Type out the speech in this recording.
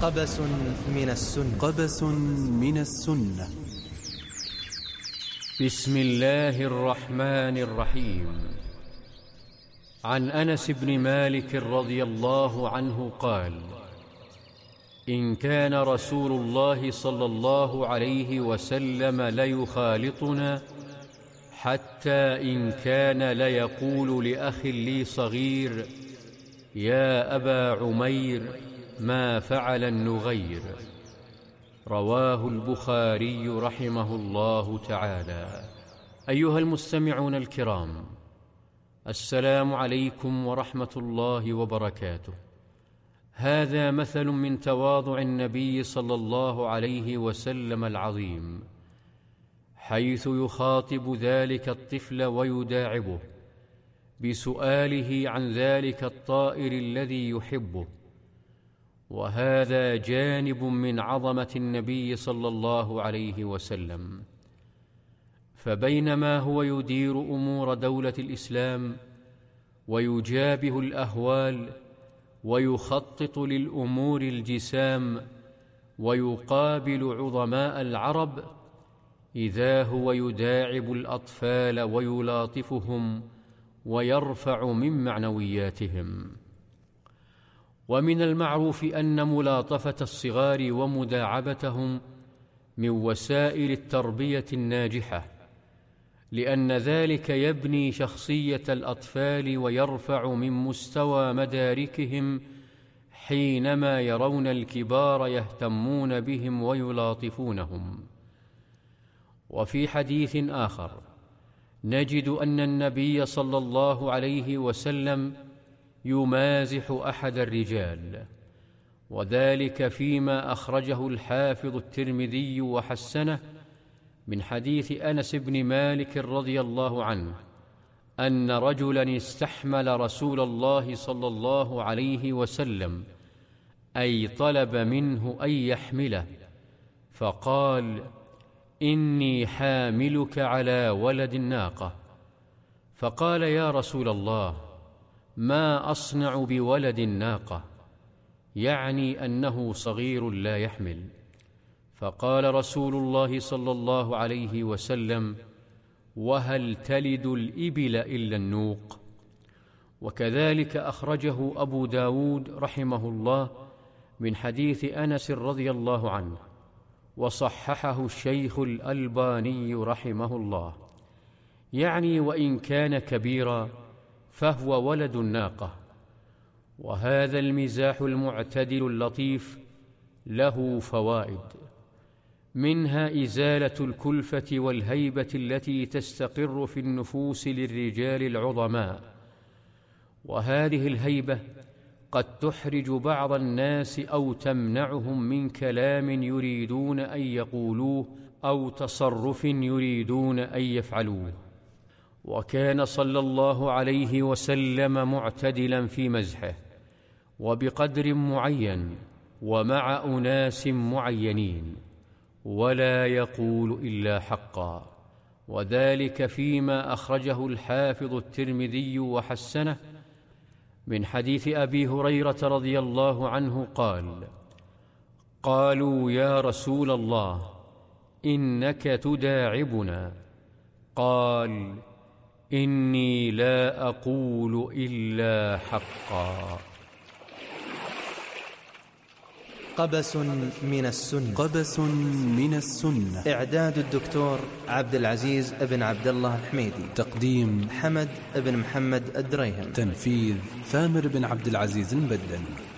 قبس من السنة. قبس من السنة. بسم الله الرحمن الرحيم. عن أنس بن مالك رضي الله عنه قال: إن كان رسول الله صلى الله عليه وسلم ليخالطنا، حتى إن كان ليقول لأخ لي صغير: يا أبا عمير، ما فعل النغير. رواه البخاري رحمه الله تعالى. أيها المستمعون الكرام، السلام عليكم ورحمة الله وبركاته. هذا مثل من تواضع النبي صلى الله عليه وسلم العظيم، حيث يخاطب ذلك الطفل ويداعبه بسؤاله عن ذلك الطائر الذي يحبه. وهذا جانب من عظمة النبي صلى الله عليه وسلم. فبينما هو يدير أمور دولة الإسلام ويجابه الأهوال ويخطط للأمور الجسام ويقابل عظماء العرب، إذا هو يداعب الأطفال ويلاطفهم ويرفع من معنوياتهم. ومن المعروف أن ملاطفة الصغار ومداعبتهم من وسائل التربية الناجحة، لأن ذلك يبني شخصية الأطفال ويرفع من مستوى مداركهم حينما يرون الكبار يهتمون بهم ويلاطفونهم. وفي حديث آخر نجد أن النبي صلى الله عليه وسلم يمازح أحد الرجال، وذلك فيما أخرجه الحافظ الترمذي وحسنه من حديث أنس بن مالك رضي الله عنه أن رجلا استحمل رسول الله صلى الله عليه وسلم، أي طلب منه أن يحمله، فقال: إني حاملك على ولد الناقة. فقال: يا رسول الله، ما أصنع بولد الناقة؟ يعني أنه صغير لا يحمل. فقال رسول الله صلى الله عليه وسلم: وهل تلد الإبل إلا النوق؟ وكذلك أخرجه أبو داود رحمه الله من حديث أنس رضي الله عنه، وصححه الشيخ الألباني رحمه الله، يعني وإن كان كبيرا فهو ولد الناقة. وهذا المزاح المعتدل اللطيف له فوائد، منها إزالة الكلفة والهيبة التي تستقر في النفوس للرجال العظماء، وهذه الهيبة قد تحرج بعض الناس أو تمنعهم من كلام يريدون أن يقولوه أو تصرف يريدون أن يفعلوه. وكان صلى الله عليه وسلم معتدلا في مزحه، وبقدر معين ومع أناس معينين، ولا يقول إلا حقا. وذلك فيما أخرجه الحافظ الترمذي وحسنه من حديث أبي هريرة رضي الله عنه قال: قالوا: يا رسول الله، إنك تداعبنا. قال: إني لا أقول إلا حقا. قبس من السنة. قبس من السنة. إعداد الدكتور عبد العزيز بن عبد الله الحميدي. تقديم حمد بن محمد الدريهم. تنفيذ ثامر بن عبد العزيز المبدل.